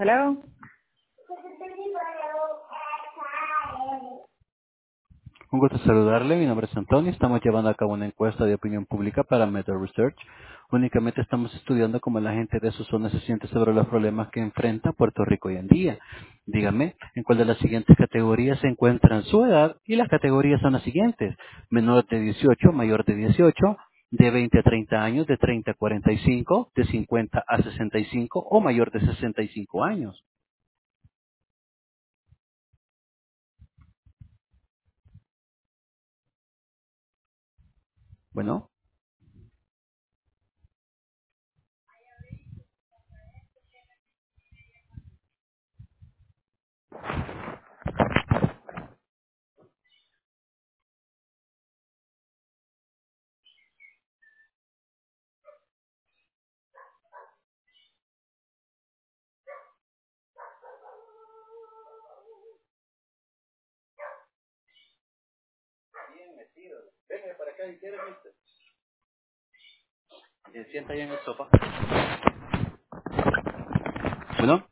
Hello. Un gusto saludarle, mi nombre es Antonio. Estamos llevando a cabo una encuesta de opinión pública para Meta Research. Únicamente estamos estudiando cómo la gente de su zona se siente sobre los problemas que enfrenta Puerto Rico hoy en día. Dígame, ¿en cuál de las siguientes categorías se encuentran su edad? Y las categorías son las siguientes: menor de 18, mayor de 18, de 20 a 30 años, de 30 a 45, de 50 a 65 o mayor de 65 años. Bueno, sienta ahí en el sofá. Bueno.